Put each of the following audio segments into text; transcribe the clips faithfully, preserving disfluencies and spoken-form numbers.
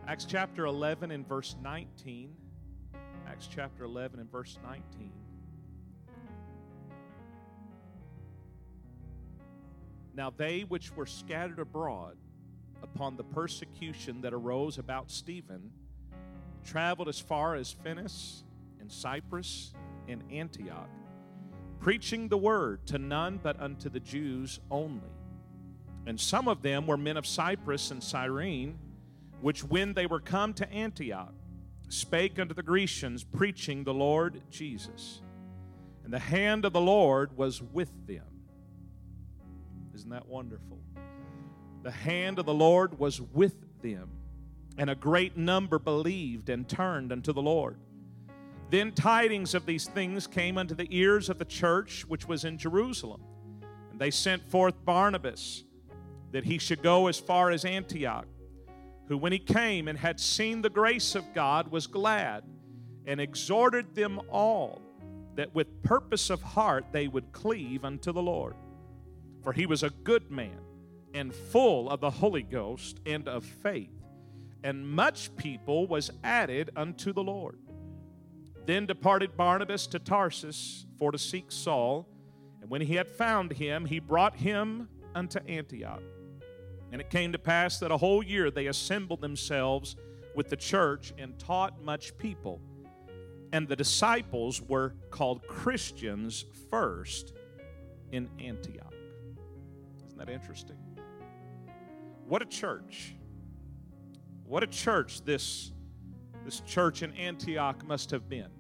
Acts chapter eleven and verse nineteen. Acts chapter eleven and verse nineteen. Now they which were scattered abroad upon the persecution that arose about Stephen traveled as far as Phoenix and Cyprus and Antioch, preaching the word to none but unto the Jews only. And some of them were men of Cyprus and Cyrene, which when they were come to Antioch, spake unto the Grecians, preaching the Lord Jesus. And the hand of the Lord was with them. Isn't that wonderful? The hand of the Lord was with them, and a great number believed and turned unto the Lord. Then tidings of these things came unto the ears of the church which was in Jerusalem. And they sent forth Barnabas, that he should go as far as Antioch, who when he came and had seen the grace of God was glad, and exhorted them all, that with purpose of heart they would cleave unto the Lord. For he was a good man, and full of the Holy Ghost and of faith, and much people was added unto the Lord. Then departed Barnabas to Tarsus for to seek Saul, and when he had found him, he brought him unto Antioch. And it came to pass that a whole year they assembled themselves with the church and taught much people. And the disciples were called Christians first in Antioch. Isn't that interesting? What a church. What a church this, this church in Antioch must have been.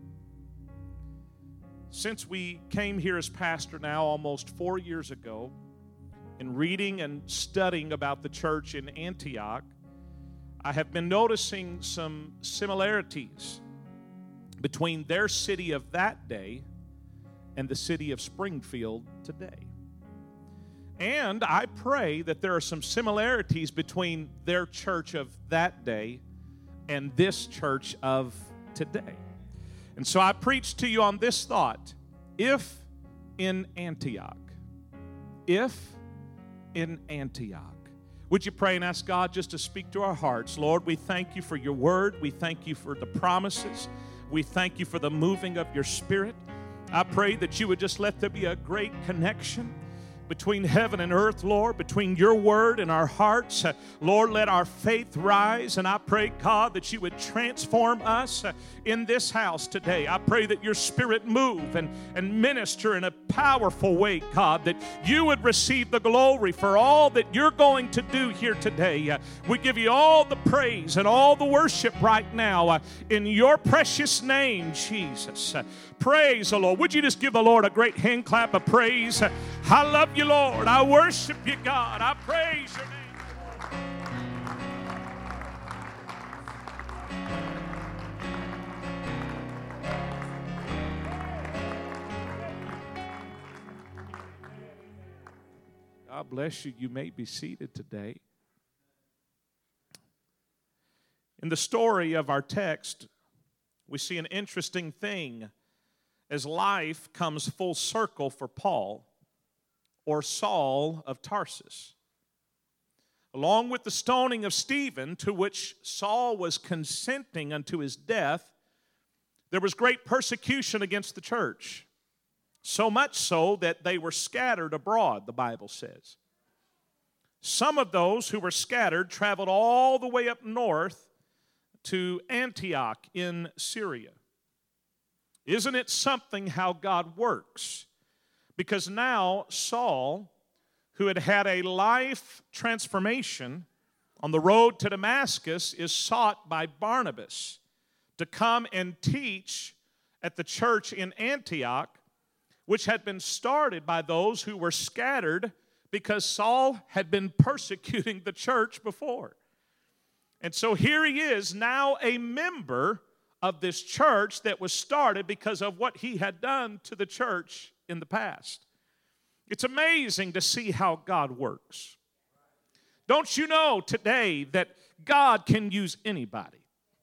Since we came here as pastor now almost four years ago, in reading and studying about the church in Antioch, I have been noticing some similarities between their city of that day and the city of Springfield today. And I pray that there are some similarities between their church of that day and this church of today. And so I preach to you on this thought: if in Antioch, if in Antioch. Would you pray and ask God just to speak to our hearts? Lord, we thank you for your word. We thank you for the promises. We thank you for the moving of your Spirit. I pray that you would just let there be a great connection between heaven and earth, Lord, between your word and our hearts. Uh, Lord, let our faith rise, and I pray, God, that you would transform us uh, in this house today. I pray that your Spirit move and, and minister in a powerful way, God, that you would receive the glory for all that you're going to do here today. Uh, we give you all the praise and all the worship right now uh, in your precious name, Jesus. Uh, praise the Lord. Would you just give the Lord a great hand clap of praise? Uh, I love you, Lord. I worship you, God. I praise your name. God bless you. You may be seated today. In the story of our text, we see an interesting thing as life comes full circle for Paul, or Saul of Tarsus. Along with the stoning of Stephen, to which Saul was consenting unto his death, there was great persecution against the church. So much so that they were scattered abroad, the Bible says. Some of those who were scattered traveled all the way up north to Antioch in Syria. Isn't it something how God works? Because now Saul, who had had a life transformation on the road to Damascus, is sought by Barnabas to come and teach at the church in Antioch, which had been started by those who were scattered because Saul had been persecuting the church before. And so here he is, now a member of this church that was started because of what he had done to the church in the past. It's amazing to see how God works. Don't you know today that God can use anybody?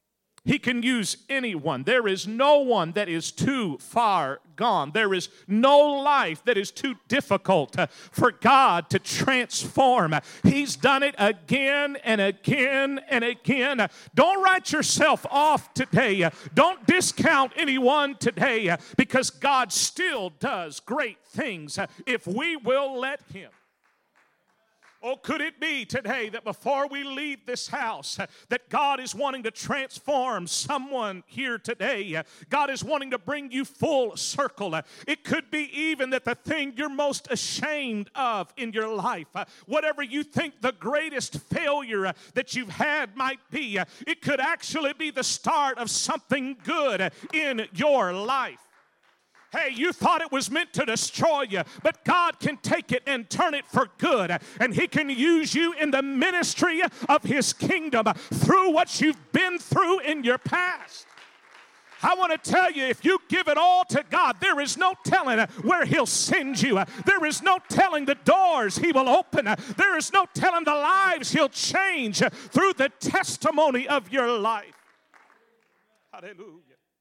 He can use anyone. There is no one that is too far gone. There is no life that is too difficult uh, for God to transform. He's done it again and again and again. Don't write yourself off today. Don't discount anyone today uh, because God still does great things uh, if we will let Him. Oh, could it be today that before we leave this house, uh, that God is wanting to transform someone here today? Uh, God is wanting to bring you full circle. Uh, it could be even that the thing you're most ashamed of in your life, uh, whatever you think the greatest failure uh, that you've had might be, uh, it could actually be the start of something good uh, in your life. Hey, you thought it was meant to destroy you, but God can take it and turn it for good. And He can use you in the ministry of His kingdom through what you've been through in your past. I want to tell you, if you give it all to God, there is no telling where He'll send you. There is no telling the doors He will open. There is no telling the lives He'll change through the testimony of your life. Hallelujah.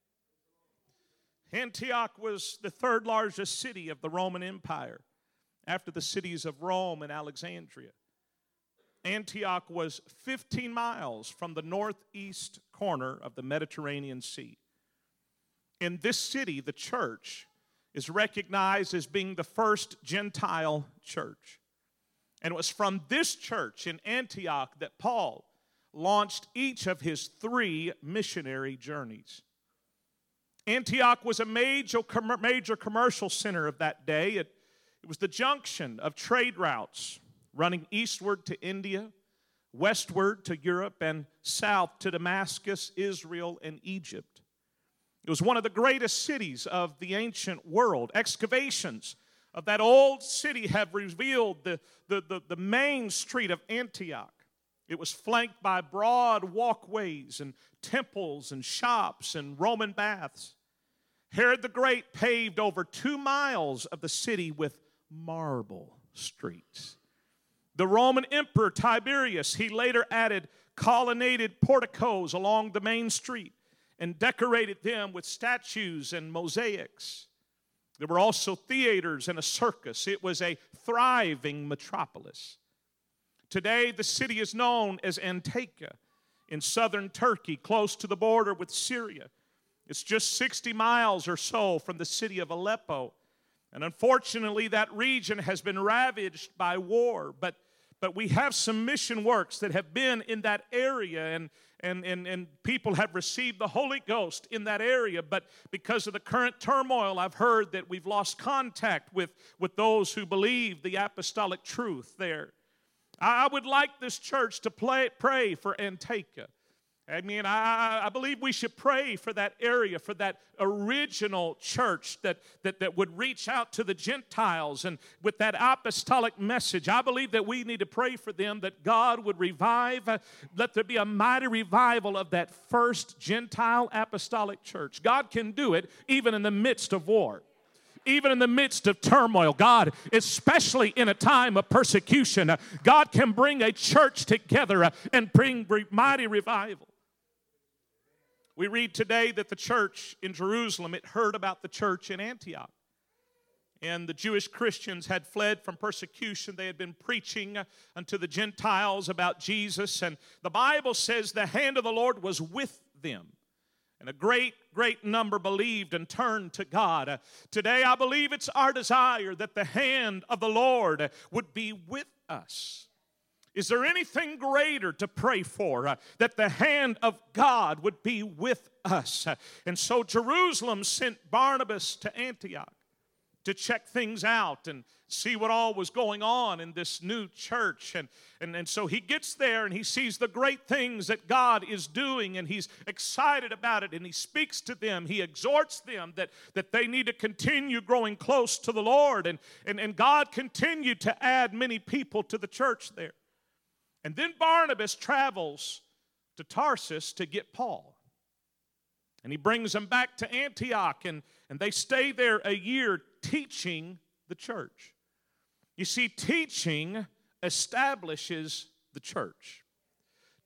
Antioch was the third largest city of the Roman Empire after the cities of Rome and Alexandria. Antioch was fifteen miles from the northeast corner of the Mediterranean Sea. In this city, the church is recognized as being the first Gentile church. And it was from this church in Antioch that Paul launched each of his three missionary journeys. Antioch was a major, major commercial center of that day. It, it was the junction of trade routes running eastward to India, westward to Europe, and south to Damascus, Israel, and Egypt. It was one of the greatest cities of the ancient world. Excavations of that old city have revealed the, the, the, the main street of Antioch. It was flanked by broad walkways and temples and shops and Roman baths. Herod the Great paved over two miles of the city with marble streets. The Roman Emperor Tiberius, he later added colonnaded porticos along the main street and decorated them with statues and mosaics. There were also theaters and a circus. It was a thriving metropolis. Today, the city is known as Antakya in southern Turkey, close to the border with Syria. It's just sixty miles or so from the city of Aleppo. And unfortunately, that region has been ravaged by war. But, but we have some mission works that have been in that area, and, and, and, and people have received the Holy Ghost in that area. But because of the current turmoil, I've heard that we've lost contact with, with those who believe the apostolic truth there. I would like this church to play, pray for Antakya. I mean, I, I believe we should pray for that area, for that original church that, that, that would reach out to the Gentiles and with that apostolic message. I believe that we need to pray for them, that God would revive, uh, let there be a mighty revival of that first Gentile apostolic church. God can do it even in the midst of war. Even in the midst of turmoil, God, especially in a time of persecution, uh, God can bring a church together uh, and bring re- mighty revival. We read today that the church in Jerusalem, it heard about the church in Antioch. And the Jewish Christians had fled from persecution. They had been preaching uh, unto the Gentiles about Jesus. And the Bible says the hand of the Lord was with them. And a great, great number believed and turned to God. Uh, today, I believe it's our desire that the hand of the Lord would be with us. Is there anything greater to pray for? Uh, that the hand of God would be with us. Uh, and so Jerusalem sent Barnabas to Antioch to check things out and see what all was going on in this new church. And, and, and so he gets there and he sees the great things that God is doing, and he's excited about it, and he speaks to them. He exhorts them that, that they need to continue growing close to the Lord. And, and, and God continued to add many people to the church there. And then Barnabas travels to Tarsus to get Paul. And he brings them back to Antioch, and, and they stay there a year teaching the church. You see, teaching establishes the church.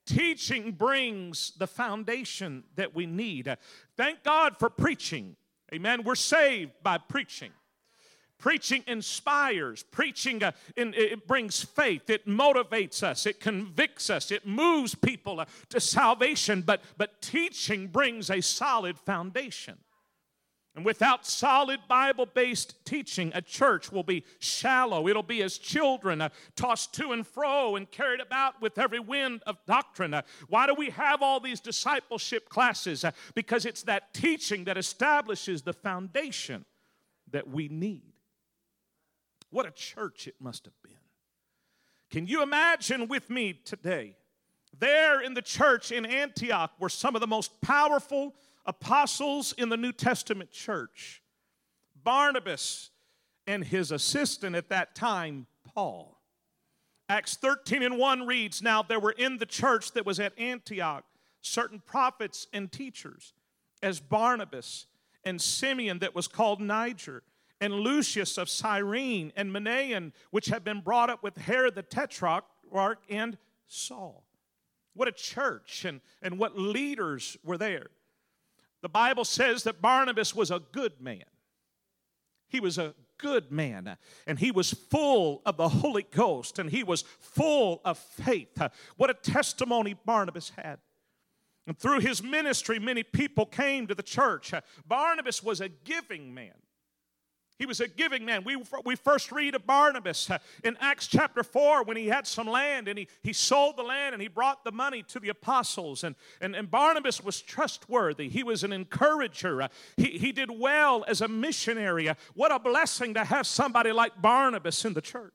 teaching brings the foundation that we need. Thank God for preaching. Amen. We're saved by preaching. Preaching inspires. Preaching, uh, in, it brings faith. It motivates us. It convicts us. It moves people uh, to salvation. But, but teaching brings a solid foundation. And without solid Bible-based teaching, a church will be shallow. It'll be as children uh, tossed to and fro and carried about with every wind of doctrine. Uh, why do we have all these discipleship classes? Uh, because it's that teaching that establishes the foundation that we need. What a church it must have been. Can you imagine with me today? There in the church in Antioch were some of the most powerful apostles in the New Testament church. Barnabas and his assistant at that time, Paul. Acts thirteen and one reads, "Now there were in the church that was at Antioch certain prophets and teachers, as Barnabas and Simeon that was called Niger, and Lucius of Cyrene, and Manaen, which had been brought up with Herod the Tetrarch, and Saul." What a church, and, and what leaders were there. The Bible says that Barnabas was a good man. He was a good man, and he was full of the Holy Ghost, and he was full of faith. What a testimony Barnabas had. And through his ministry, many people came to the church. Barnabas was a giving man. He was a giving man. We, we first read of Barnabas uh, in Acts chapter four when he had some land and he, he sold the land and he brought the money to the apostles. And, and, and Barnabas was trustworthy. He was an encourager. Uh, he, he did well as a missionary. Uh, what a blessing to have somebody like Barnabas in the church.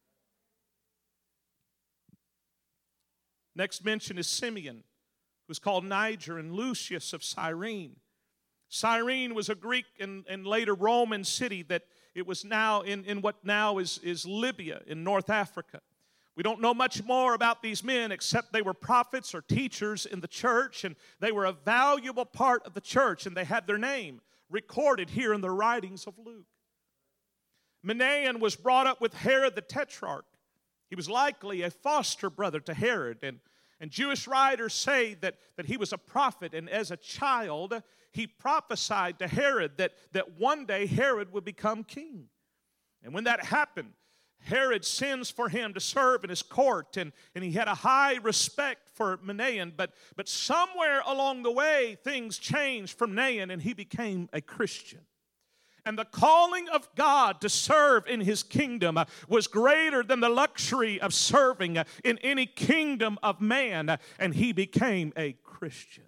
Next mention is Simeon, who was called Niger, and Lucius of Cyrene. Cyrene was a Greek and, and later Roman city that it was now in, in what now is, is Libya in North Africa. We don't know much more about these men except they were prophets or teachers in the church, and they were a valuable part of the church, and they had their name recorded here in the writings of Luke. Manaen was brought up with Herod the Tetrarch. He was likely a foster brother to Herod, and, and Jewish writers say that, that he was a prophet, and as a child he prophesied to Herod that, that one day Herod would become king. And when that happened, Herod sends for him to serve in his court, and, and he had a high respect for Manaen, but, but somewhere along the way, things changed for Manaen, and he became a Christian. And the calling of God to serve in his kingdom uh, was greater than the luxury of serving uh, in any kingdom of man, uh, and he became a Christian.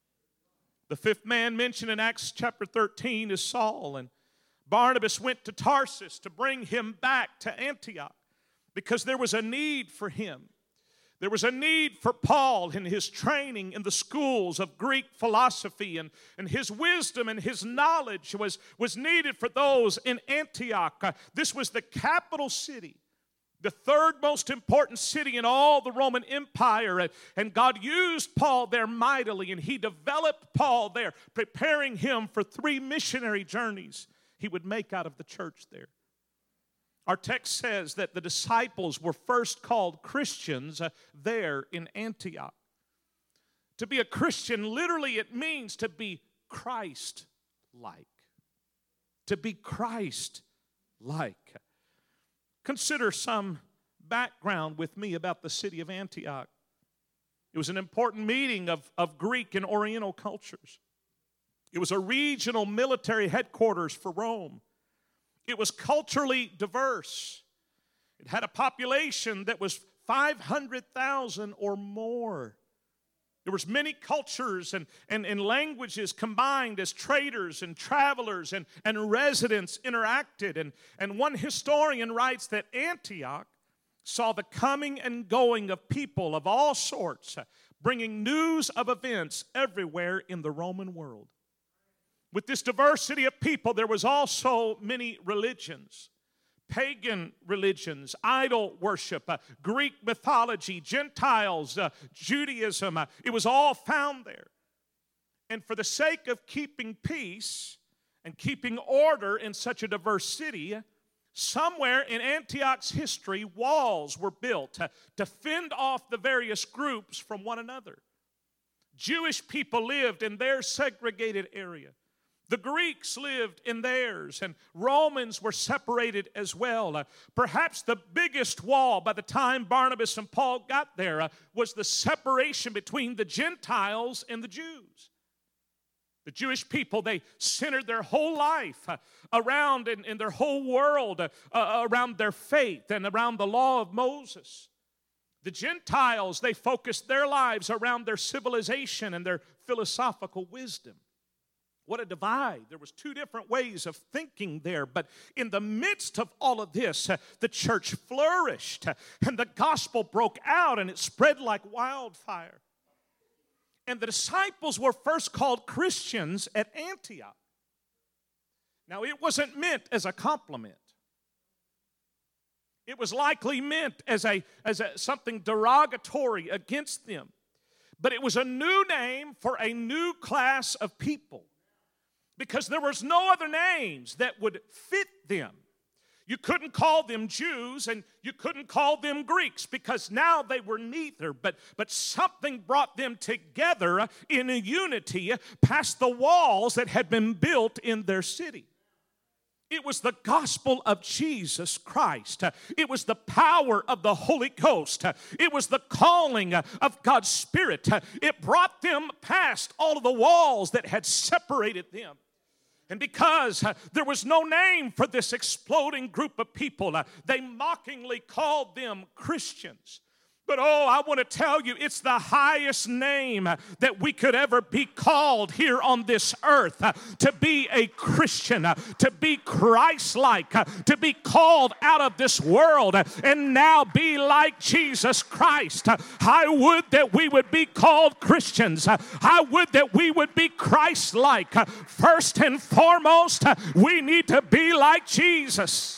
The fifth man mentioned in Acts chapter thirteen is Saul, and Barnabas went to Tarsus to bring him back to Antioch because there was a need for him. There was a need for Paul in his training in the schools of Greek philosophy, and, and his wisdom and his knowledge was, was needed for those in Antioch. Uh, this was the capital city, the third most important city in all the Roman Empire. And, and God used Paul there mightily, and he developed Paul there, preparing him for three missionary journeys he would make out of the church there. Our text says that the disciples were first called Christians uh, there in Antioch. To be a Christian, literally it means to be Christ-like. To be Christ-like. Consider some background with me about the city of Antioch. It was an important meeting of, of Greek and Oriental cultures. It was a regional military headquarters for Rome. It was culturally diverse. It had a population that was five hundred thousand or more. There was many cultures and, and, and languages combined as traders and travelers and, and residents interacted. And, and one historian writes that Antioch saw the coming and going of people of all sorts, bringing news of events everywhere in the Roman world. With this diversity of people, there was also many religions. Pagan religions, idol worship, uh, Greek mythology, Gentiles, uh, Judaism. Uh, it was all found there. And for the sake of keeping peace and keeping order in such a diverse city, Somewhere in Antioch's history, walls were built to, to fend off the various groups from one another. Jewish people lived in their segregated area. The Greeks lived in theirs, and Romans were separated as well. Uh, perhaps the biggest wall by the time Barnabas and Paul got there uh, was the separation between the Gentiles and the Jews. The Jewish people, they centered their whole life uh, around, in, in their whole world, uh, uh, around their faith and around the law of Moses. The Gentiles, they focused their lives around their civilization and their philosophical wisdom. What a divide. There was two different ways of thinking there. But in the midst of all of this, uh, the church flourished, uh, and the gospel broke out, and it spread like wildfire. And the disciples were first called Christians at Antioch. Now, it wasn't meant as a compliment. It was likely meant as a as a, something derogatory against them. But it was a new name for a new class of people, because there was no other names that would fit them. You couldn't call them Jews and you couldn't call them Greeks, because now they were neither. But, but something brought them together in a unity past the walls that had been built in their city. It was the gospel of Jesus Christ. It was the power of the Holy Ghost. It was the calling of God's Spirit. It brought them past all of the walls that had separated them. And because uh, there was no name for this exploding group of people, uh, they mockingly called them Christians. But oh, I want to tell you, it's the highest name uh, that we could ever be called here on this earth. Uh, to be a Christian, uh, to be Christ-like, uh, to be called out of this world uh, and now be like Jesus Christ. Uh, I would that we would be called Christians. Uh, I would that we would be Christ-like. Uh, first and foremost, uh, we need to be like Jesus.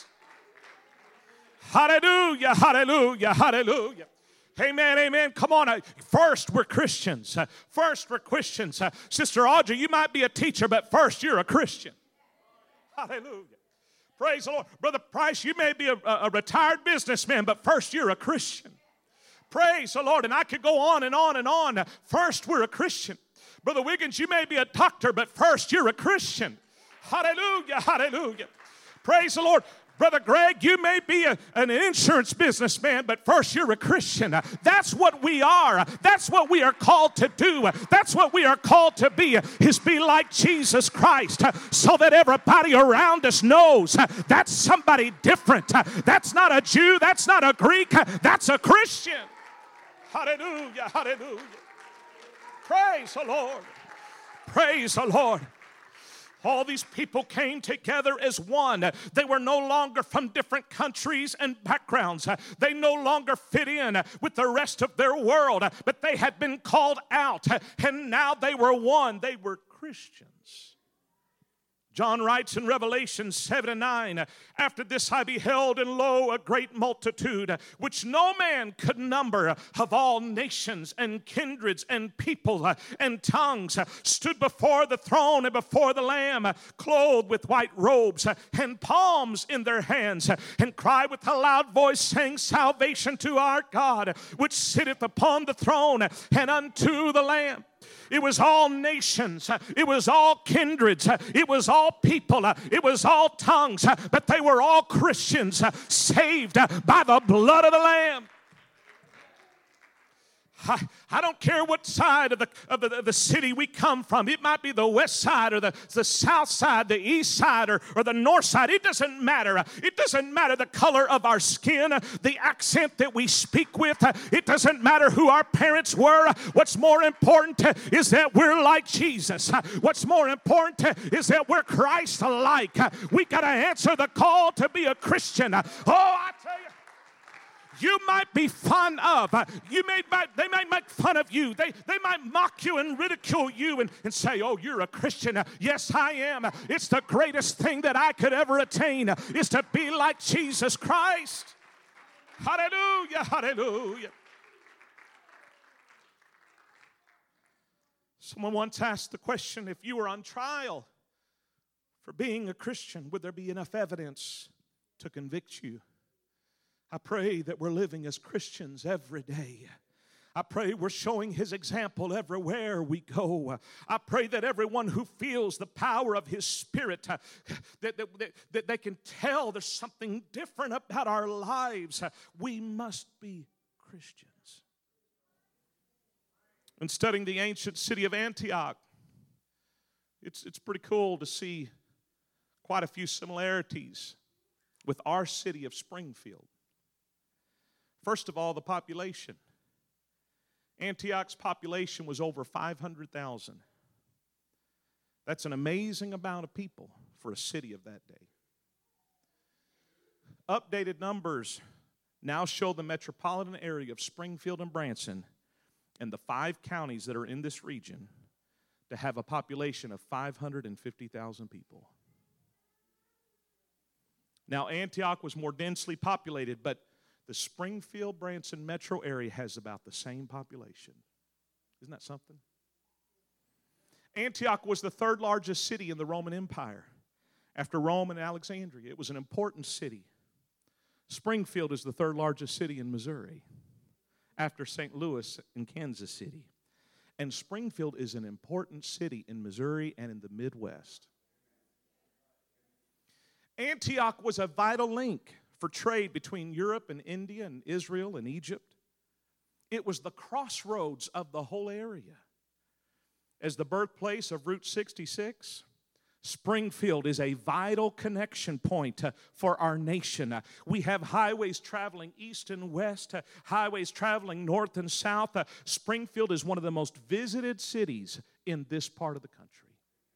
Hallelujah, hallelujah, hallelujah. Amen, amen. Come on. First, we're Christians. First, we're Christians. Sister Audrey, you might be a teacher, but first, you're a Christian. Hallelujah. Praise the Lord. Brother Price, you may be a, a retired businessman, but first, you're a Christian. Praise the Lord. And I could go on and on and on. First, we're a Christian. Brother Wiggins, you may be a doctor, but first, you're a Christian. Hallelujah, hallelujah. Praise the Lord. Brother Greg, you may be a, an insurance businessman, but first you're a Christian. That's what we are. That's what we are called to do. That's what we are called to be, is be like Jesus Christ, so that everybody around us knows that's somebody different. That's not a Jew. That's not a Greek. That's a Christian. Hallelujah, hallelujah. Praise the Lord. Praise the Lord. All these people came together as one. They were no longer from different countries and backgrounds. They no longer fit in with the rest of their world, but they had been called out, and now they were one. They were Christians. John writes in Revelation seven and nine, after this I beheld, and lo, a great multitude, which no man could number, of all nations and kindreds and people and tongues, stood before the throne and before the Lamb, clothed with white robes and palms in their hands, and cried with a loud voice, saying, salvation to our God, which sitteth upon the throne, and unto the Lamb. It was all nations. It was all kindreds. It was all people. It was all tongues. But they were all Christians, saved by the blood of the Lamb. I, I don't care what side of the, of, the, of the city we come from. It might be the west side or the, the south side, the east side or, or the north side. It doesn't matter. It doesn't matter the color of our skin, the accent that we speak with. It doesn't matter who our parents were. What's more important is that we're like Jesus. What's more important is that we're Christ-like. We got to answer the call to be a Christian. Oh, I tell you. You might be fun of. You may, they might make fun of you. They, they might mock you and ridicule you and, and say, oh, you're a Christian. Yes, I am. It's the greatest thing that I could ever attain, is to be like Jesus Christ. Hallelujah, hallelujah. Someone once asked the question, if you were on trial for being a Christian, would there be enough evidence to convict you. I pray that we're living as Christians every day. I pray we're showing His example everywhere we go. I pray that everyone who feels the power of His Spirit, uh, that, that, that, that they can tell there's something different about our lives. Uh, we must be Christians. In studying the ancient city of Antioch, it's, it's pretty cool to see quite a few similarities with our city of Springfield. First of all, the population. Antioch's population was over five hundred thousand. That's an amazing amount of people for a city of that day. Updated numbers now show the metropolitan area of Springfield and Branson and the five counties that are in this region to have a population of five hundred fifty thousand people. Now, Antioch was more densely populated, but the Springfield-Branson metro area has about the same population. Isn't that something? Antioch was the third largest city in the Roman Empire after Rome and Alexandria. It was an important city. Springfield is the third largest city in Missouri after Saint Louis and Kansas City. And Springfield is an important city in Missouri and in the Midwest. Antioch was a vital link for trade between Europe and India and Israel and Egypt. It was the crossroads of the whole area. As the birthplace of Route sixty-six, Springfield is a vital connection point uh, for our nation. Uh, we have highways traveling east and west, uh, highways traveling north and south. Uh, Springfield is one of the most visited cities in this part of the country.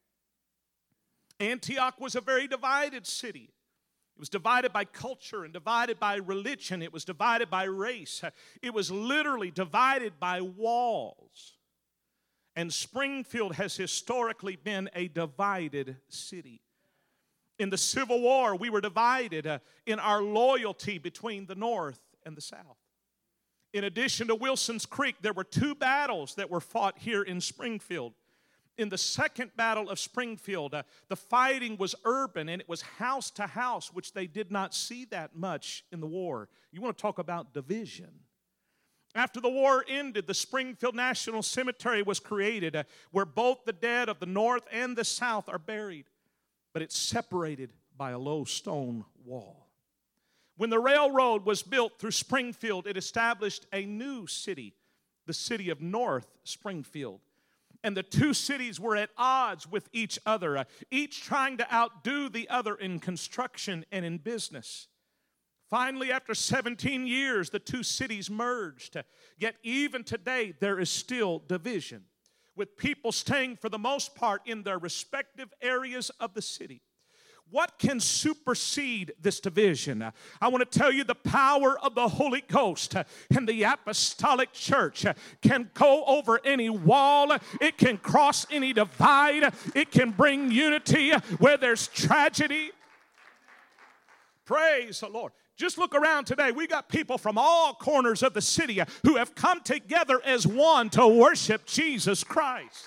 Antioch was a very divided city. It was divided by culture and divided by religion. It was divided by race. It was literally divided by walls. And Springfield has historically been a divided city. In the Civil War, we were divided uh, in our loyalty between the North and the South. In addition to Wilson's Creek, there were two battles that were fought here in Springfield. In the second battle of Springfield, uh, the fighting was urban and it was house to house, which they did not see that much in the war. You want to talk about division. After the war ended, the Springfield National Cemetery was created, uh, where both the dead of the North and the South are buried, but it's separated by a low stone wall. When the railroad was built through Springfield, it established a new city, the city of North Springfield. And the two cities were at odds with each other, uh, each trying to outdo the other in construction and in business. Finally, after seventeen years, the two cities merged. Uh, yet even today, there is still division, with people staying for the most part in their respective areas of the city. What can supersede this division? I want to tell you the power of the Holy Ghost and the apostolic church can go over any wall. It can cross any divide. It can bring unity where there's tragedy. Praise the Lord. Just look around today. We got people from all corners of the city who have come together as one to worship Jesus Christ.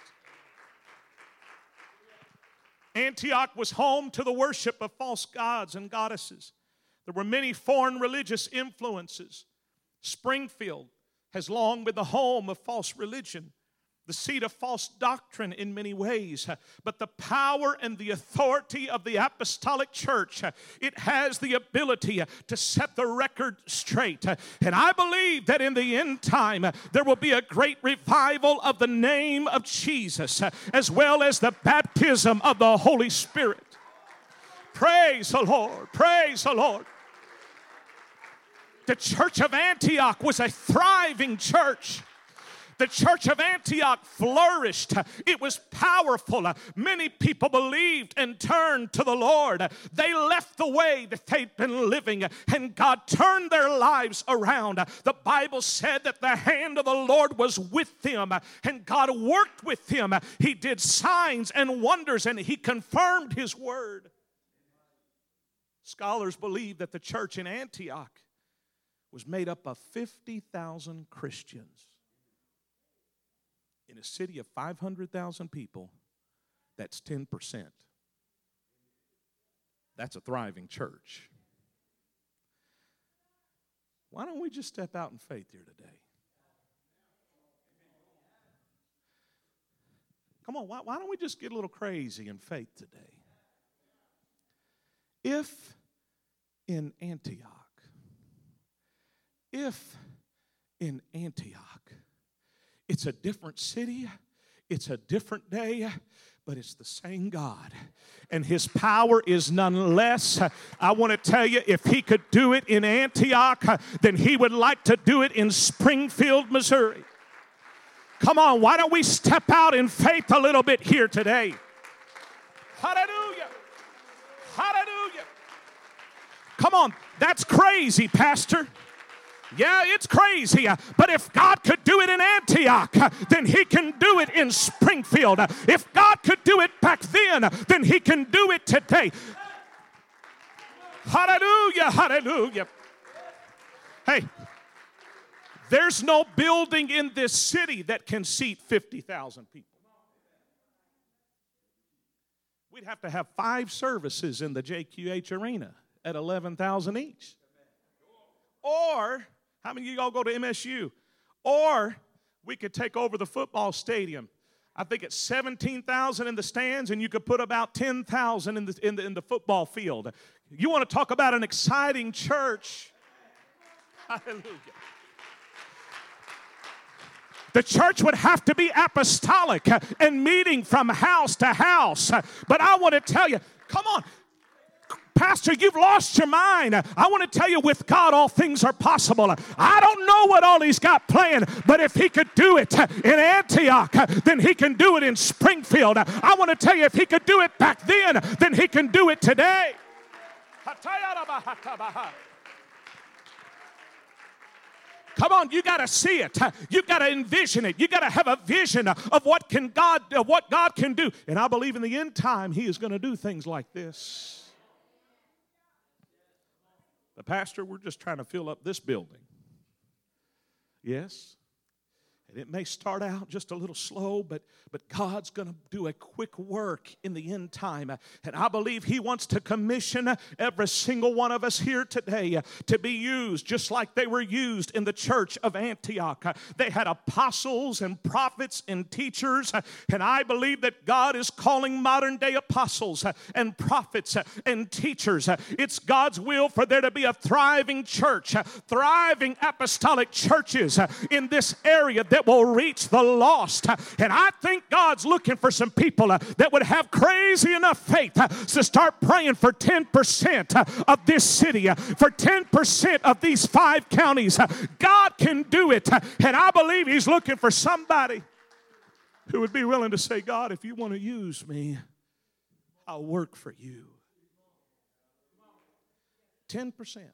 Antioch was home to the worship of false gods and goddesses. There were many foreign religious influences. Springfield has long been the home of false religion, the seat of false doctrine in many ways. But the power and the authority of the apostolic church, it has the ability to set the record straight. And I believe that in the end time, there will be a great revival of the name of Jesus, as well as the baptism of the Holy Spirit. Praise the Lord. Praise the Lord. The church of Antioch was a thriving church. The church of Antioch flourished. It was powerful. Many people believed and turned to the Lord. They left the way that they'd been living, and God turned their lives around. The Bible said that the hand of the Lord was with them, and God worked with them. He did signs and wonders, and He confirmed His word. Scholars believe that the church in Antioch was made up of fifty thousand Christians. In a city of five hundred thousand people, that's ten percent. That's a thriving church. Why don't we just step out in faith here today? Come on, why, why don't we just get a little crazy in faith today? If in Antioch, if in Antioch, it's a different city, it's a different day, but it's the same God. And His power is none less. I want to tell you, if He could do it in Antioch, then He would like to do it in Springfield, Missouri. Come on, why don't we step out in faith a little bit here today? Hallelujah. Hallelujah. Come on, that's crazy, Pastor. Yeah, it's crazy, but if God could do it in Antioch, then He can do it in Springfield. If God could do it back then, then He can do it today. Hallelujah, hallelujah. Hey, there's no building in this city that can seat fifty thousand people. We'd have to have five services in the J Q H arena at eleven thousand each. Or, how many of y'all go to M S U? Or we could take over the football stadium. I think it's seventeen thousand in the stands, and you could put about ten thousand in the, in, the, in the football field. You want to talk about an exciting church? Hallelujah. The church would have to be apostolic and meeting from house to house. But I want to tell you, come on. Pastor, you've lost your mind. I want to tell you, with God, all things are possible. I don't know what all He's got planned, but if He could do it in Antioch, then He can do it in Springfield. I want to tell you, if He could do it back then, then He can do it today. Come on, you got to see it. You got to envision it. You got to have a vision of what can God, of what God can do. And I believe in the end time, He is going to do things like this. But Pastor, we're just trying to fill up this building. Yes. And it may start out just a little slow, but, but God's going to do a quick work in the end time. And I believe He wants to commission every single one of us here today to be used just like they were used in the church of Antioch. They had apostles and prophets and teachers. And I believe that God is calling modern day apostles and prophets and teachers. It's God's will for there to be a thriving church, thriving apostolic churches in this area that will reach the lost. And I think God's looking for some people uh, that would have crazy enough faith uh, to start praying for ten percent uh, of this city, uh, for ten percent of these five counties. Uh, God can do it. Uh, and I believe He's looking for somebody who would be willing to say, God, if you want to use me, I'll work for you. ten percent.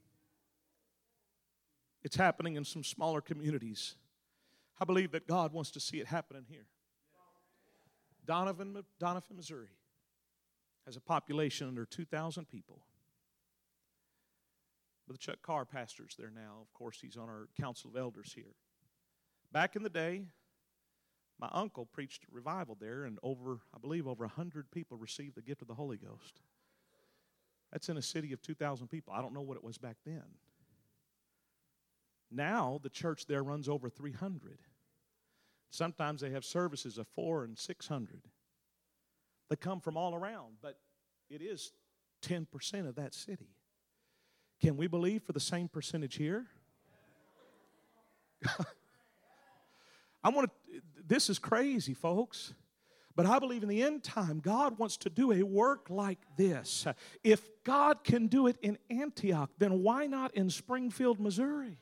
It's happening in some smaller communities. I believe that God wants to see it happening here. Donovan, Donovan, Missouri has a population under two thousand people. Brother Chuck Carr pastors there now. Of course, he's on our council of elders here. Back in the day, my uncle preached a revival there, and over, I believe, over one hundred people received the gift of the Holy Ghost. That's in a city of two thousand people. I don't know what it was back then. Now, the church there runs over three hundred. Sometimes they have services of four and six hundred. They come from all around, but it is ten percent of that city. Can we believe for the same percentage here? I want to, this is crazy, folks. But I believe in the end time, God wants to do a work like this. If God can do it in Antioch, then why not in Springfield, Missouri?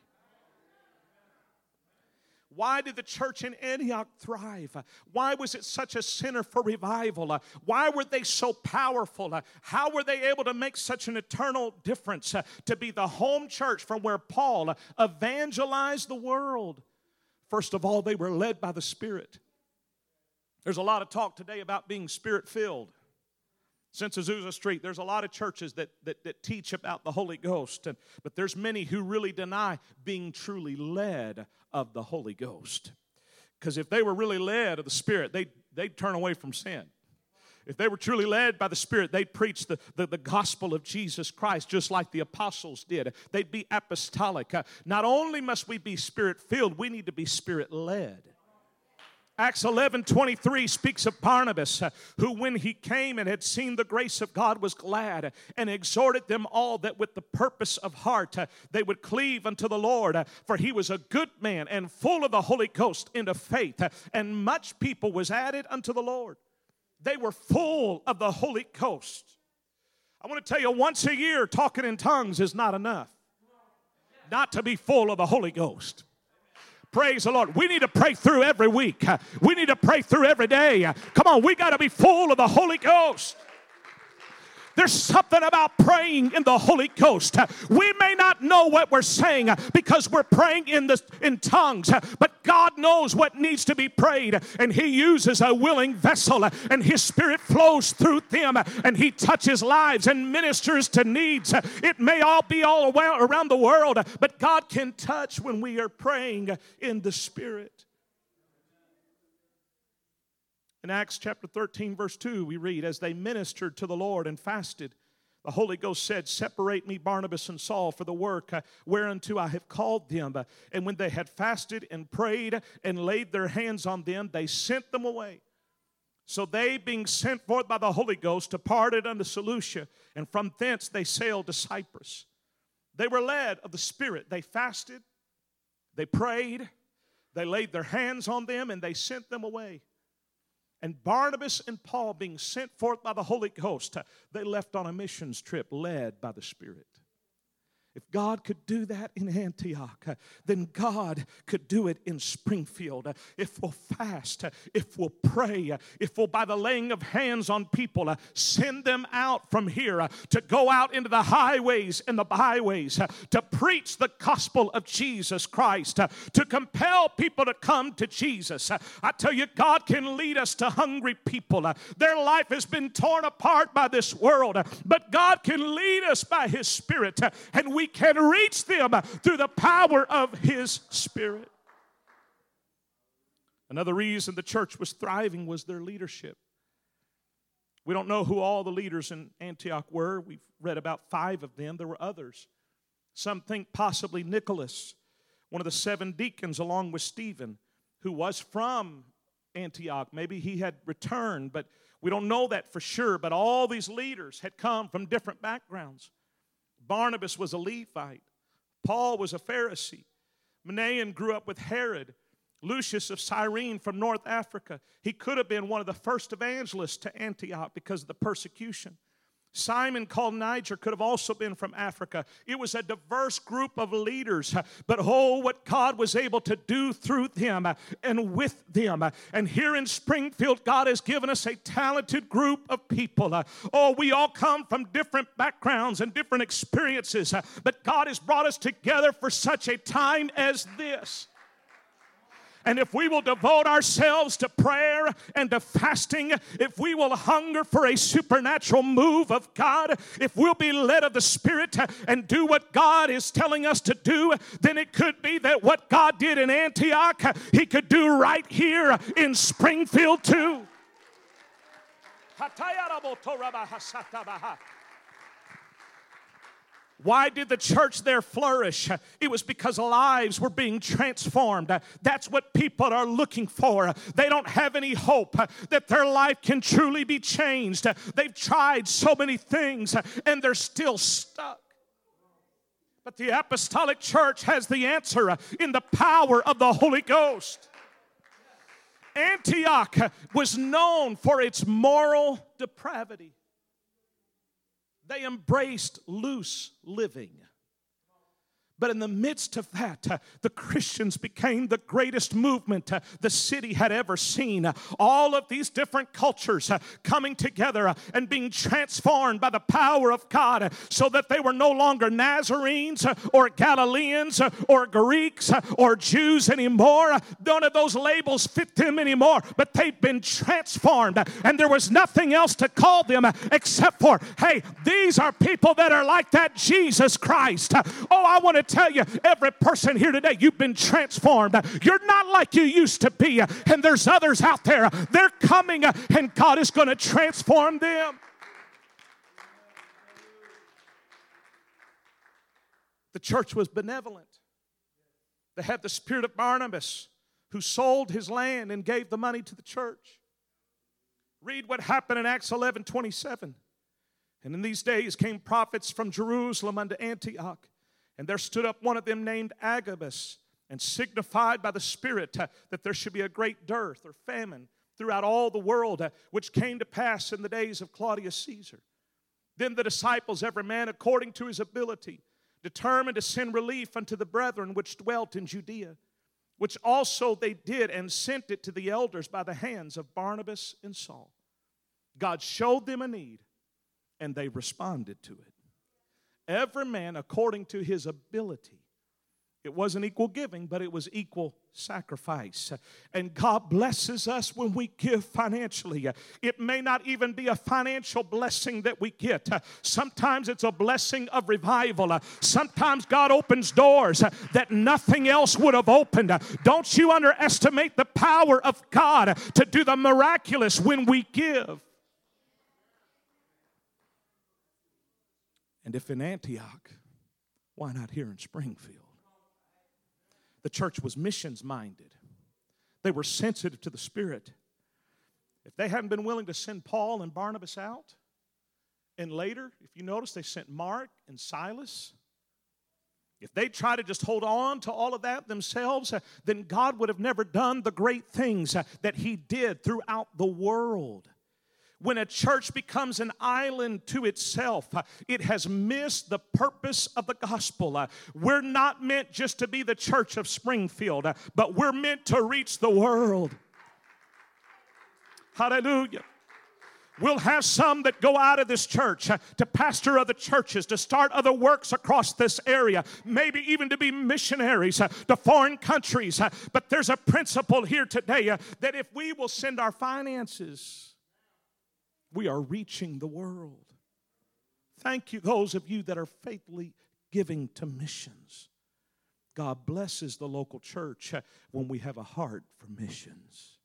Why did the church in Antioch thrive? Why was it such a center for revival? Why were they so powerful? How were they able to make such an eternal difference to be the home church from where Paul evangelized the world? First of all, they were led by the Spirit. There's a lot of talk today about being Spirit-filled. Since Azusa Street, there's a lot of churches that, that, that teach about the Holy Ghost, and, but there's many who really deny being truly led of the Holy Ghost. Because if they were really led of the Spirit, they'd, they'd turn away from sin. If they were truly led by the Spirit, they'd preach the, the, the gospel of Jesus Christ just like the apostles did. They'd be apostolic. Uh, not only must we be Spirit-filled, we need to be Spirit-led. Acts eleven twenty-three speaks of Barnabas, uh, who when he came and had seen the grace of God was glad, uh, and exhorted them all that with the purpose of heart uh, they would cleave unto the Lord. Uh, for he was a good man and full of the Holy Ghost into faith, uh, and much people was added unto the Lord. They were full of the Holy Ghost. I want to tell you, once a year talking in tongues is not enough. Not to be full of the Holy Ghost. Praise the Lord. We need to pray through every week. We need to pray through every day. Come on, we got to be full of the Holy Ghost. There's something about praying in the Holy Ghost. We may not know what we're saying because we're praying in the in tongues, but God knows what needs to be prayed, and He uses a willing vessel, and His Spirit flows through them, and He touches lives and ministers to needs. It may all be all around the world, but God can touch when we are praying in the Spirit. In Acts chapter thirteen, verse two, we read, as they ministered to the Lord and fasted, the Holy Ghost said, separate me, Barnabas and Saul, for the work uh, whereunto I have called them. Uh, and when they had fasted and prayed and laid their hands on them, they sent them away. So they, being sent forth by the Holy Ghost, departed unto Seleucia, and from thence they sailed to Cyprus. They were led of the Spirit. They fasted, they prayed, they laid their hands on them, and they sent them away. And Barnabas and Paul, being sent forth by the Holy Ghost, they left on a missions trip led by the Spirit. If God could do that in Antioch, then God could do it in Springfield. If we'll fast, if we'll pray, if we'll, by the laying of hands on people, send them out from here to go out into the highways and the byways to preach the gospel of Jesus Christ, to compel people to come to Jesus. I tell you, God can lead us to hungry people. Their life has been torn apart by this world, but God can lead us by His Spirit, and we can reach them through the power of His Spirit. Another reason the church was thriving was their leadership. We don't know who all the leaders in Antioch were. We've read about five of them. There were others. Some think possibly Nicholas, one of the seven deacons, along with Stephen, who was from Antioch. Maybe he had returned, but we don't know that for sure. But all these leaders had come from different backgrounds. Barnabas was a Levite. Paul was a Pharisee. Manaen grew up with Herod. Lucius of Cyrene from North Africa. He could have been one of the first evangelists to Antioch because of the persecution. Simon called Niger could have also been from Africa. It was a diverse group of leaders, but oh, what God was able to do through them and with them. And here in Springfield, God has given us a talented group of people. Oh, we all come from different backgrounds and different experiences, but God has brought us together for such a time as this. And if we will devote ourselves to prayer and to fasting, if we will hunger for a supernatural move of God, if we'll be led of the Spirit and do what God is telling us to do, then it could be that what God did in Antioch, He could do right here in Springfield too. Why did the church there flourish? It was because lives were being transformed. That's what people are looking for. They don't have any hope that their life can truly be changed. They've tried so many things and they're still stuck. But the apostolic church has the answer in the power of the Holy Ghost. Antioch was known for its moral depravity. They embraced loose living. But in the midst of that, uh, the Christians became the greatest movement uh, the city had ever seen. Uh, all of these different cultures uh, coming together uh, and being transformed by the power of God uh, so that they were no longer Nazarenes uh, or Galileans uh, or Greeks uh, or Jews anymore. Uh, none of those labels fit them anymore, but they've been transformed. Uh, and there was nothing else to call them uh, except for, hey, these are people that are like that Jesus Christ. Uh, oh, I want to tell you, every person here today, you've been transformed. You're not like you used to be. And there's others out there. They're coming, and God is going to transform them. The church was benevolent. They had the spirit of Barnabas, who sold his land and gave the money to the church. Read what happened in Acts eleven twenty-seven. And in these days came prophets from Jerusalem unto Antioch. And there stood up one of them named Agabus, and signified by the Spirit uh, that there should be a great dearth or famine throughout all the world, uh, which came to pass in the days of Claudius Caesar. Then the disciples, every man according to his ability, determined to send relief unto the brethren which dwelt in Judea, which also they did, and sent it to the elders by the hands of Barnabas and Saul. God showed them a need, and they responded to it. Every man according to his ability. It wasn't equal giving, but it was equal sacrifice. And God blesses us when we give financially. It may not even be a financial blessing that we get. Sometimes it's a blessing of revival. Sometimes God opens doors that nothing else would have opened. Don't you underestimate the power of God to do the miraculous when we give. And if in Antioch, why not here in Springfield? The church was missions-minded. They were sensitive to the Spirit. If they hadn't been willing to send Paul and Barnabas out, and later, if you notice, they sent Mark and Silas. If they tried to just hold on to all of that themselves, uh, then God would have never done the great things uh, that He did throughout the world. When a church becomes an island to itself, uh, it has missed the purpose of the gospel. Uh, we're not meant just to be the church of Springfield, uh, but we're meant to reach the world. Hallelujah. We'll have some that go out of this church uh, to pastor other churches, to start other works across this area, maybe even to be missionaries uh, to foreign countries. Uh, but there's a principle here today uh, that if we will send our finances, we are reaching the world. Thank you, those of you that are faithfully giving to missions. God blesses the local church when we have a heart for missions.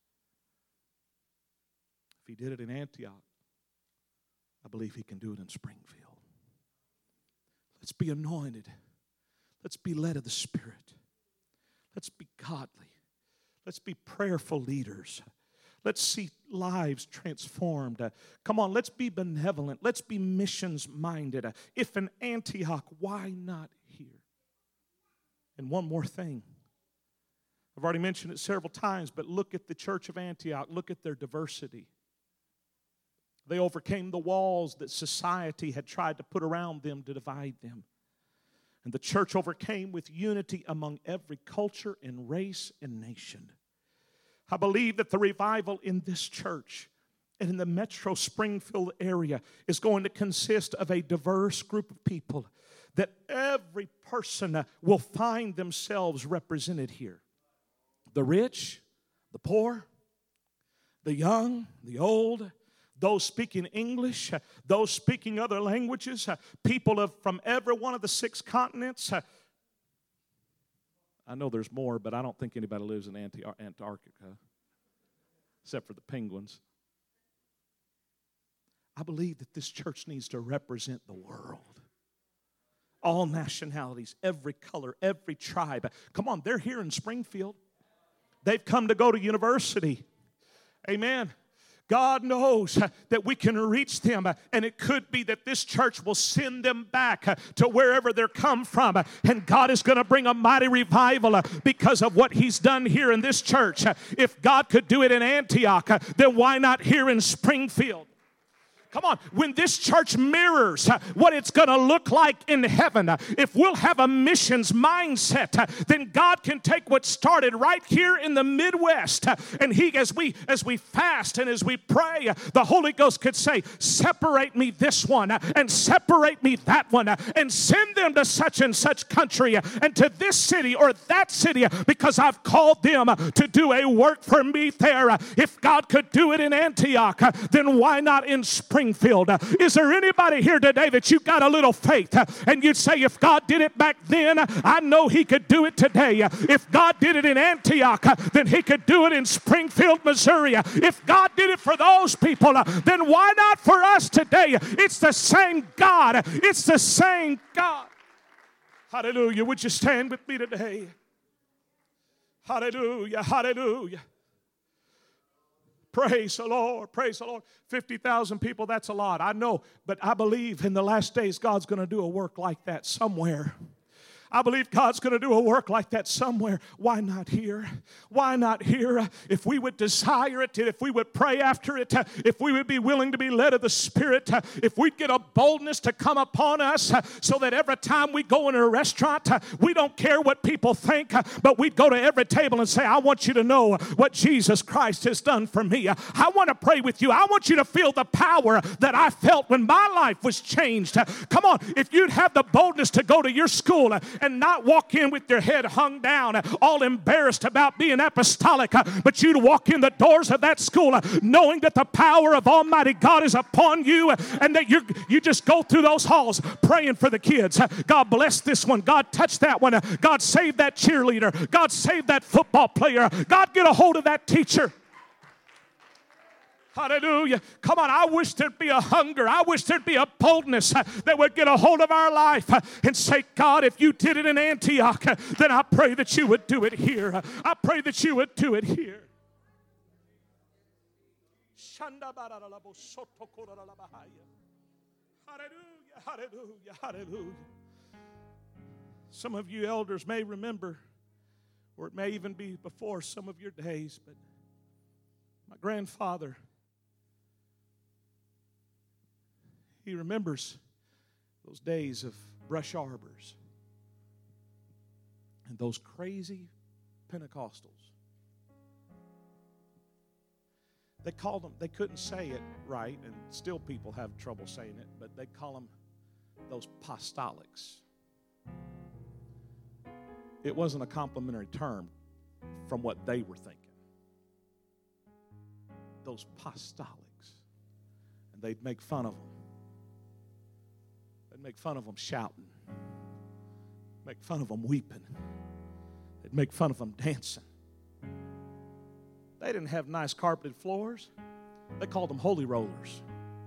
If He did it in Antioch, I believe He can do it in Springfield. Let's be anointed. Let's be led of the Spirit. Let's be godly. Let's be prayerful leaders. Let's see lives transformed. Uh, come on, let's be benevolent. Let's be missions-minded. Uh, if in Antioch, why not here? And one more thing. I've already mentioned it several times, but look at the church of Antioch. Look at their diversity. They overcame the walls that society had tried to put around them to divide them. And the church overcame with unity among every culture and race and nation. I believe that the revival in this church and in the Metro Springfield area is going to consist of a diverse group of people, that every person will find themselves represented here. The rich, the poor, the young, the old, those speaking English, those speaking other languages, people of, from every one of the six continents. I know there's more, but I don't think anybody lives in Antarctica, except for the penguins. I believe that this church needs to represent the world. All nationalities, every color, every tribe. Come on, they're here in Springfield. They've come to go to university. Amen. God knows that we can reach them, and it could be that this church will send them back to wherever they're come from, and God is going to bring a mighty revival because of what He's done here in this church. If God could do it in Antioch, then why not here in Springfield? Come on, when this church mirrors uh, what it's going to look like in heaven, uh, if we'll have a missions mindset, uh, then God can take what started right here in the Midwest, uh, and He, as we as we fast and as we pray, uh, the Holy Ghost could say, separate me this one uh, and separate me that one uh, and send them to such and such country uh, and to this city or that city uh, because I've called them uh, to do a work for me there. Uh, if God could do it in Antioch, uh, then why not in Springfield? Springfield. Is there anybody here today that you got a little faith and you'd say, if God did it back then, I know He could do it today. If God did it in Antioch, then He could do it in Springfield, Missouri. If God did it for those people, then why not for us today? It's the same God. It's the same God. Hallelujah. Would you stand with me today? Hallelujah. Hallelujah. Praise the Lord. Praise the Lord. fifty thousand people, that's a lot. I know, but I believe in the last days God's going to do a work like that somewhere. I believe God's going to do a work like that somewhere. Why not here? Why not here? If we would desire it, if we would pray after it, if we would be willing to be led of the Spirit, if we'd get a boldness to come upon us so that every time we go in a restaurant, we don't care what people think, but we'd go to every table and say, I want you to know what Jesus Christ has done for me. I want to pray with you. I want you to feel the power that I felt when my life was changed. Come on, if you'd have the boldness to go to your school and not walk in with your head hung down, all embarrassed about being apostolic, but you'd walk in the doors of that school knowing that the power of Almighty God is upon you, and that you you just go through those halls praying for the kids. God bless this one. God touch that one. God save that cheerleader. God save that football player. God get a hold of that teacher. Hallelujah. Come on, I wish there'd be a hunger. I wish there'd be a boldness that would get a hold of our life and say, God, if you did it in Antioch, then I pray that you would do it here. I pray that you would do it here. Hallelujah, hallelujah, hallelujah. Some of you elders may remember, or it may even be before some of your days, but my grandfather, he remembers those days of brush arbors and those crazy Pentecostals. They called them, they couldn't say it right, and still people have trouble saying it, but they call them those apostolics. It wasn't a complimentary term from what they were thinking. Those apostolics. And they'd make fun of them. They'd make fun of them shouting. Make fun of them weeping. They'd make fun of them dancing. They didn't have nice carpeted floors. They called them holy rollers.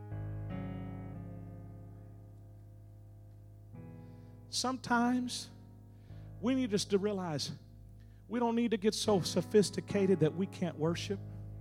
Sometimes we need us to realize we don't need to get so sophisticated that we can't worship.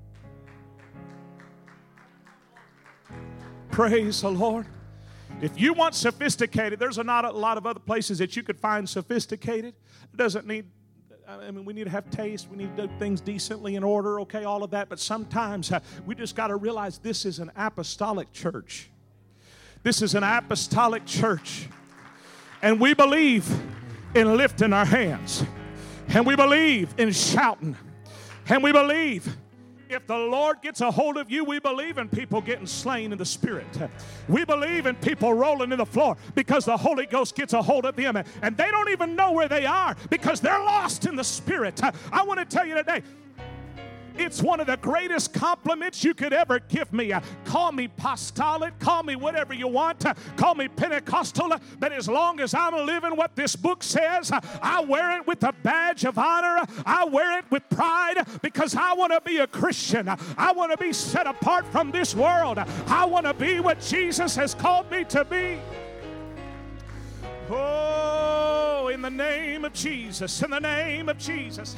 Praise the Lord. If you want sophisticated, there's a not a lot of other places that you could find sophisticated. It doesn't need, I mean, we need to have taste. We need to do things decently in order, okay, all of that. But sometimes uh, we just got to realize this is an apostolic church. This is an apostolic church. And we believe in lifting our hands. And we believe in shouting. And we believe if the Lord gets a hold of you, we believe in people getting slain in the Spirit. We believe in people rolling in the floor because the Holy Ghost gets a hold of them. And they don't even know where they are because they're lost in the Spirit. I want to tell you today, it's one of the greatest compliments you could ever give me. Uh, call me apostolic, call me whatever you want, uh, call me Pentecostal, uh, but as long as I'm living what this book says, uh, I wear it with a badge of honor. Uh, I wear it with pride because I want to be a Christian. Uh, I want to be set apart from this world. Uh, I want to be what Jesus has called me to be. Oh, in the name of Jesus, in the name of Jesus.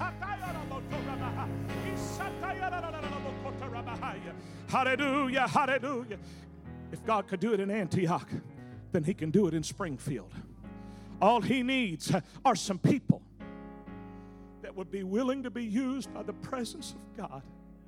Hallelujah, hallelujah. If God could do it in Antioch, then He can do it in Springfield. All He needs are some people that would be willing to be used by the presence of God.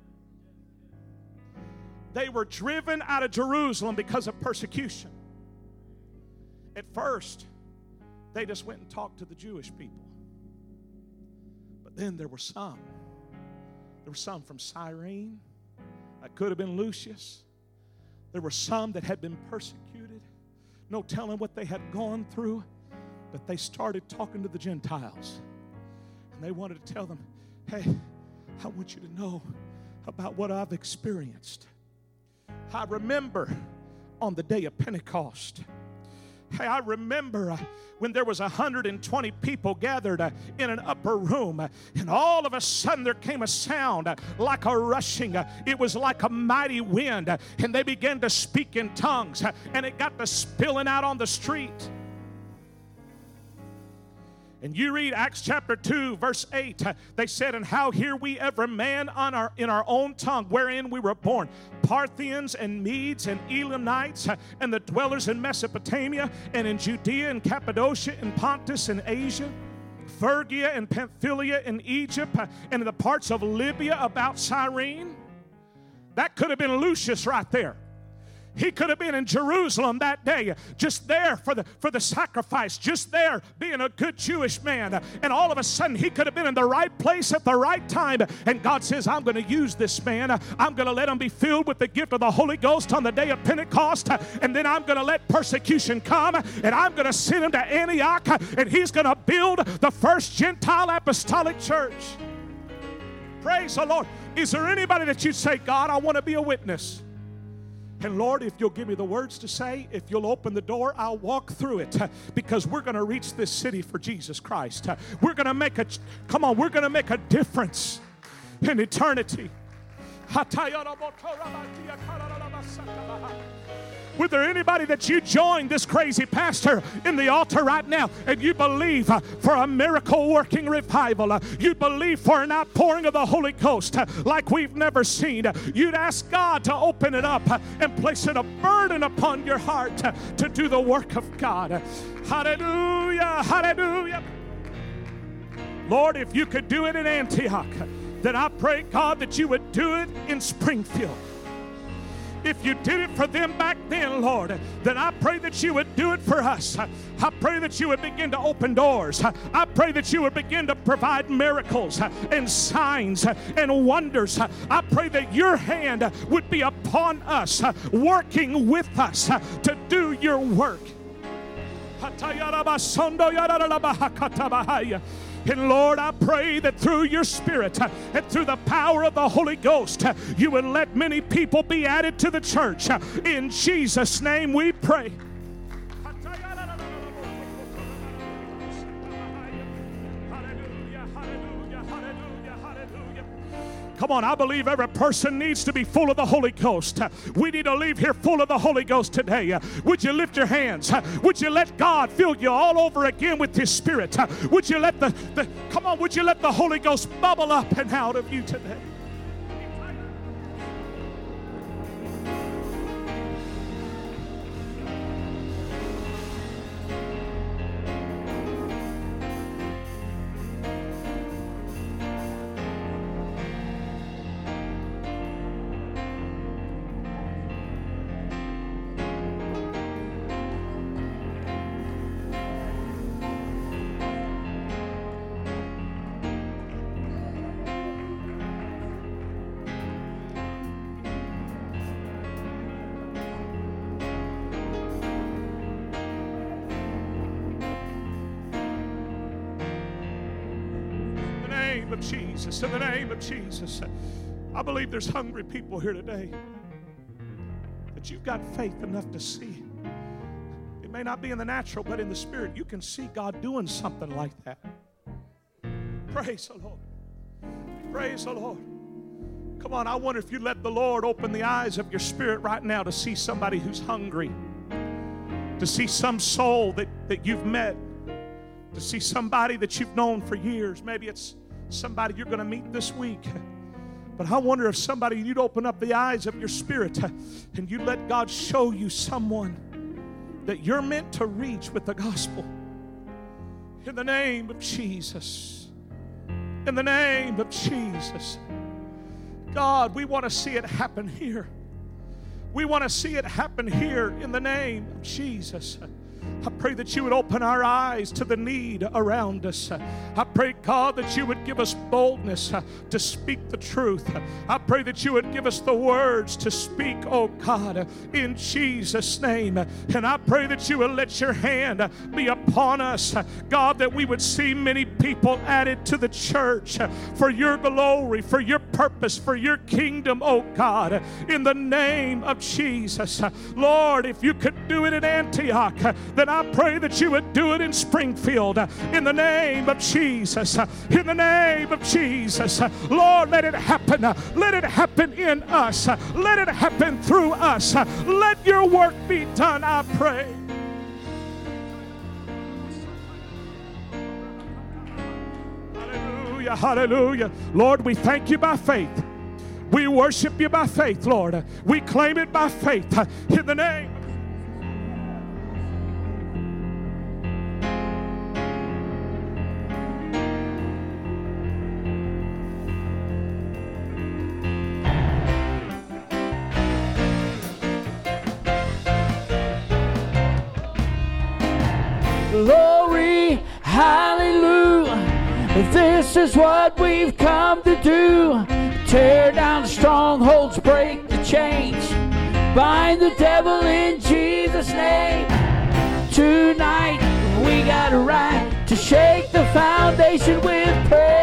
They were driven out of Jerusalem because of persecution. At first, they just went and talked to the Jewish people. But then there were some. There were some from Cyrene. That could have been Lucius. There were some that had been persecuted. No telling what they had gone through. But they started talking to the Gentiles. And they wanted to tell them, hey, I want you to know about what I've experienced. I remember on the day of Pentecost. Hey, I remember uh, when there was one hundred twenty people gathered uh, in an upper room, uh, and all of a sudden there came a sound uh, like a rushing. Uh, it was like a mighty wind, uh, and they began to speak in tongues, uh, and it got to spilling out on the street. And you read Acts chapter two, verse eight. Uh, they said, and how hear we every man on our, in our own tongue wherein we were born, Parthians and Medes and Elamites, uh, and the dwellers in Mesopotamia and in Judea and Cappadocia and Pontus and Asia, Phrygia and Pamphylia and Egypt, uh, and in the parts of Libya about Cyrene. That could have been Lucius right there. He could have been in Jerusalem that day, just there for the, for the sacrifice, just there being a good Jewish man. And all of a sudden, he could have been in the right place at the right time. And God says, I'm going to use this man. I'm going to let him be filled with the gift of the Holy Ghost on the day of Pentecost. And then I'm going to let persecution come. And I'm going to send him to Antioch. And he's going to build the first Gentile apostolic church. Praise the Lord. Is there anybody that you'd say, God, I want to be a witness? And Lord, if you'll give me the words to say, if you'll open the door, I'll walk through it, uh, because we're going to reach this city for Jesus Christ. Uh, we're going to make a, come on, we're going to make a difference in eternity. Would there anybody that you join this crazy pastor in the altar right now and you believe uh, for a miracle working revival? Uh, you believe for an outpouring of the Holy Ghost uh, like we've never seen. Uh, you'd ask God to open it up uh, and place it a burden upon your heart uh, to do the work of God. Uh, hallelujah, hallelujah. Lord, if you could do it in Antioch, then I pray, God, that you would do it in Springfield. If you did it for them back then, Lord, then I pray that you would do it for us. I pray that you would begin to open doors. I pray that you would begin to provide miracles and signs and wonders. I pray that your hand would be upon us, working with us to do your work. And Lord, I pray that through your Spirit uh, and through the power of the Holy Ghost, uh, you would let many people be added to the church. Uh, in Jesus' name we pray. Come on, I believe every person needs to be full of the Holy Ghost. We need to leave here full of the Holy Ghost today. Would you lift your hands? Would you let God fill you all over again with His Spirit? Would you let the, the come on, would you let the Holy Ghost bubble up and out of you today? Of Jesus, in the name of Jesus, I believe there's hungry people here today that you've got faith enough to see. It may not be in the natural, but in the spirit, you can see God doing something like that. Praise the Lord. Praise the Lord. Come on, I wonder if you let the Lord open the eyes of your spirit right now to see somebody who's hungry, to see some soul that, that you've met, to see somebody that you've known for years. Maybe it's somebody you're going to meet this week. But I wonder if somebody, you'd open up the eyes of your spirit and you let God show you someone that you're meant to reach with the gospel. In the name of Jesus. In the name of Jesus. God, we want to see it happen here. We want to see it happen here in the name of Jesus. I pray that you would open our eyes to the need around us. I pray, God, that you would give us boldness to speak the truth. I pray that you would give us the words to speak, oh God, in Jesus' name. And I pray that you would let your hand be upon us, God, that we would see many people added to the church for your glory, for your purpose, for your kingdom, oh God, in the name of Jesus. Lord, if you could do it in Antioch, then I pray that you would do it in Springfield, in the name of Jesus. In the name of Jesus. Lord, let it happen. Let it happen in us. Let it happen through us. Let your work be done, I pray. Hallelujah, hallelujah. Lord, we thank you by faith. We worship you by faith, Lord. We claim it by faith. In the name. Glory, hallelujah. This is what we've come to do. Tear down the strongholds, break the chains, bind the devil in Jesus' name. Tonight we got a right to shake the foundation with praise.